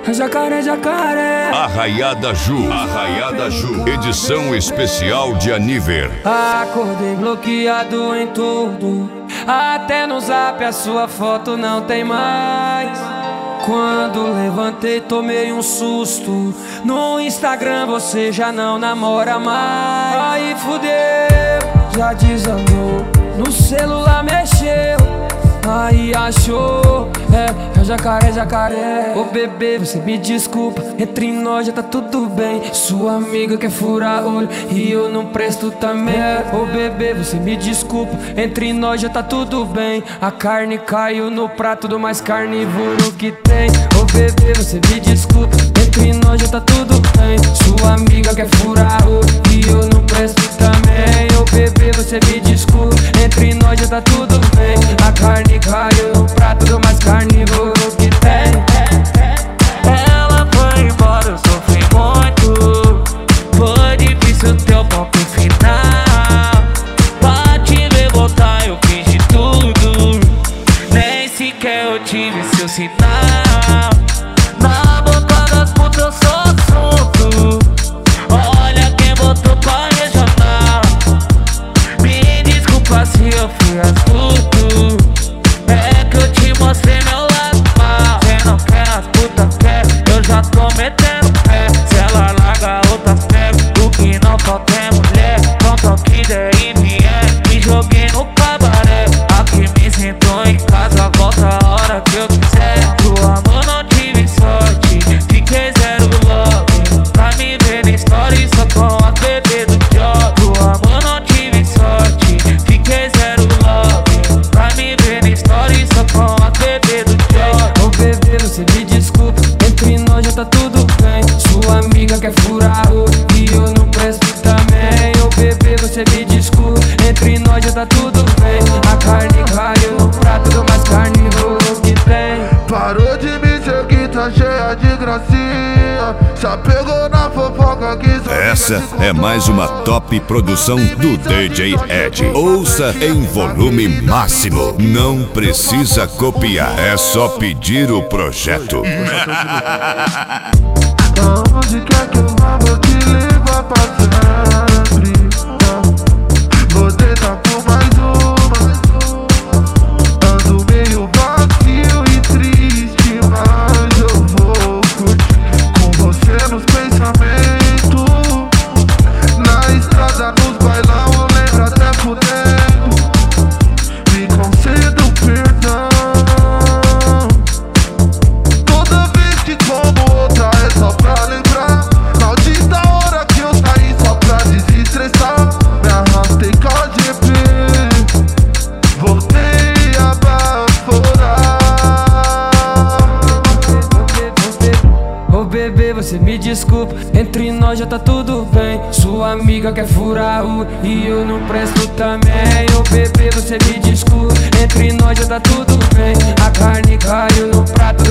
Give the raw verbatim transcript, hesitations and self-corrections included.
Jacaré, jacaré. Arraiada Ju, Arraiada Ju, edição especial de Aniver. Acordei bloqueado em tudo, até no zap a sua foto não tem mais. Quando levantei tomei um susto, no Instagram você já não namora mais. Aí fudeu, já desandou, no celular mexeu, aí achou, é, é jacaré, jacaré. Ô bebê, você me desculpa, entre nós já tá tudo bem. Sua amiga quer furar olho e eu não presto também. Ô bebê, você me desculpa, entre nós já tá tudo bem. A carne caiu no prato do mais carnívoro que tem. Ô bebê, você me desculpa, entre nós já tá tudo bem. Sua amiga quer furar olho e eu não presto também. Ô bebê, você me desculpa, entre nós já tá tudo bem. A carne caiu no prato do mais carnívoro que tem. Ela foi embora, eu sofri muito. Foi difícil teu ponto final. Pra te ver voltar eu fiz de tudo, nem sequer eu tive seu sinal. Na boca das putas eu sou assunto, olha quem botou pra regional. Me desculpa se eu fui astuto, é que eu te mostrei meu lado mal. Cê não quer, as putas quer, eu já tô metendo pé. Se ela larga outras pega, o que não falta é mulher. Pronto ao que der e vier, me joguei no cabaré. Aqui me sinto em casa, volta a hora que eu quiser. Do amor não tive sorte, fiquei zero love. Pra me ver na story só com a bebê do job. Do amor não tive sorte, fiquei zero love. Pra me ver na story só com a bebê do job. Ô bebê, você me desculpa, entre nós já tá tudo bem. Sua amiga quer furar o e eu não presto também. Ô bebê, você me desculpa, entre nós já tá tudo bem. A carne caiu no prato do mais carnívoro que tem. Parou de me seguir, tá cheia de gracinha. Já pegou na fofoca que só Essa é mais uma top produção do D J Ed. Ouça em volume máximo. Não precisa copiar, é só pedir o projeto. Aonde quer que eu vá, vou te levar pra sempre. Vou tentar por mais uma. Ando meio vazio e triste, mas eu vou curtir com você nos pensamentos. Na estrada, nos bailão, eu lembro até por dentro. Me conceda o perdão. Toda vez que como outra é só pra lembrar. Maldita hora que eu saí só pra desestressar. Me arrastei com a G P, voltei a baforar. Ô bebê, você me desculpa, entre nós já tá tudo bem. Sua amiga quer furar o e eu não presto também. Ô bebê, você me desculpa, entre nós já tá tudo bem. A carne caiu no prato